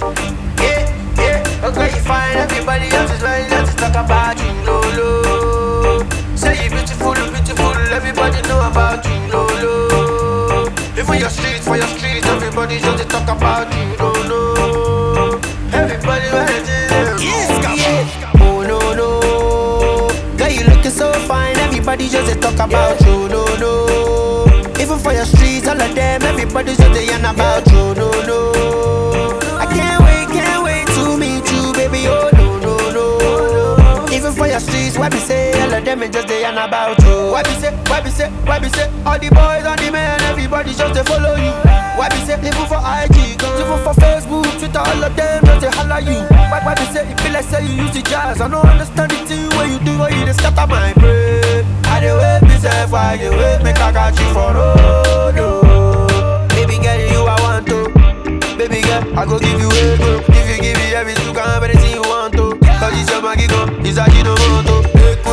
Yeah, yeah. Okay, you find everybody else is ready to talk about you, Lolo. Say you beautiful, beautiful. Everybody know about you, Lolo. Even for your streets, everybody just talk about you, Lolo. Everybody ready to yeah. Oh no no, girl you looking so fine. Everybody just talk about you, no no. Even for your streets, all of them, everybody just yarn about you, no no. I can't wait to meet you, baby. Oh no no no. Even for your streets, why be say all of them just yarn about you? Why be say all the boys and the men, everybody just they follow you. Why be say even for IG, even for Facebook, Twitter, all of them just they holler you. Why be say it feel like say you use the jazz? I don't understand the thing what you do, what you just scatter my brain. I dey wait myself while you wait, make I catch you for road. Oh. Baby girl, you I want to. Baby girl, I go give you a go. If you give me everything, you can have anything you want to. Cause it's your magic go, it's a you don't want to.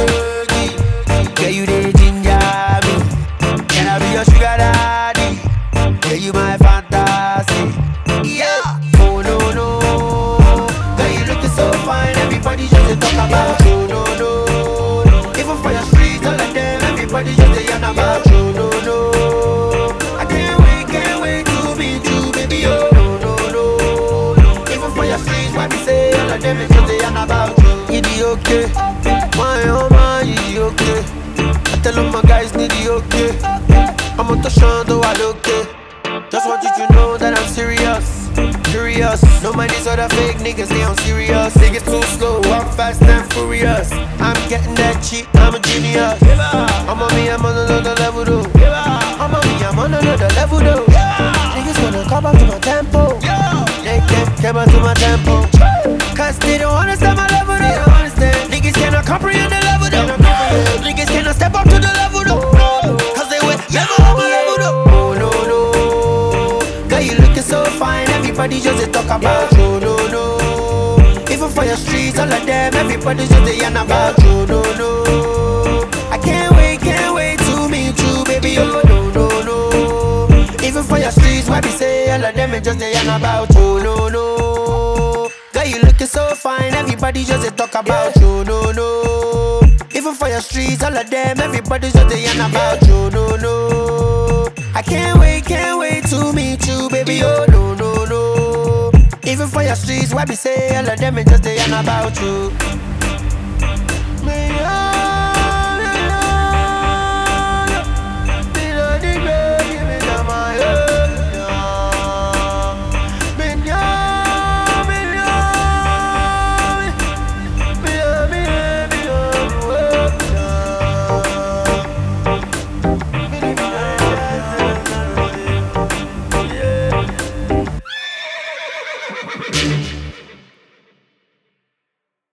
Girl, you the ginger me. Can I be your sugar daddy? Girl, you my fantasy. Yeah. Oh no no. Girl, you looking so fine. Everybody just talk about you. No no. Even for your streets, all of them, everybody just yarn about you. No no. I can't wait to meet you, baby. Oh no no. Even for your streets, why be say all of them just yarn about you? You the okay, my oh my, you the okay. I tell all my guys need the okay. I'm on the show, though I look okay. Just want you to know that I'm serious, curious. No mind these other fake niggas, they on serious. Niggas too slow, I'm fast and furious. I'm getting that cheat, I'm a genius. I'm on me, I'm on another level though. I'm on me, I'm on another level though. Niggas gonna come up to my tempo. They can't come up to my tempo. Cause they don't understand my level though. They don't understand. Niggas cannot comprehend the level though. Niggas cannot step up to the level though. Cause they went never on my level though. Oh no no. Girl you looking so fine. Everybody just talk about you, no no. Even for your streets, all of them, everybody just yarn about you, no no. I can't wait to meet you, baby. Oh no no no. Even for your streets, why be say all of them just yarn about you, no no. Girl you looking so fine. Everybody just talk about you, no no. Even for your streets, all of them, everybody just yarn about you, no no. I can't wait to meet you, baby. Oh no no no. Even for your streets, why be say all of them just yarn about you?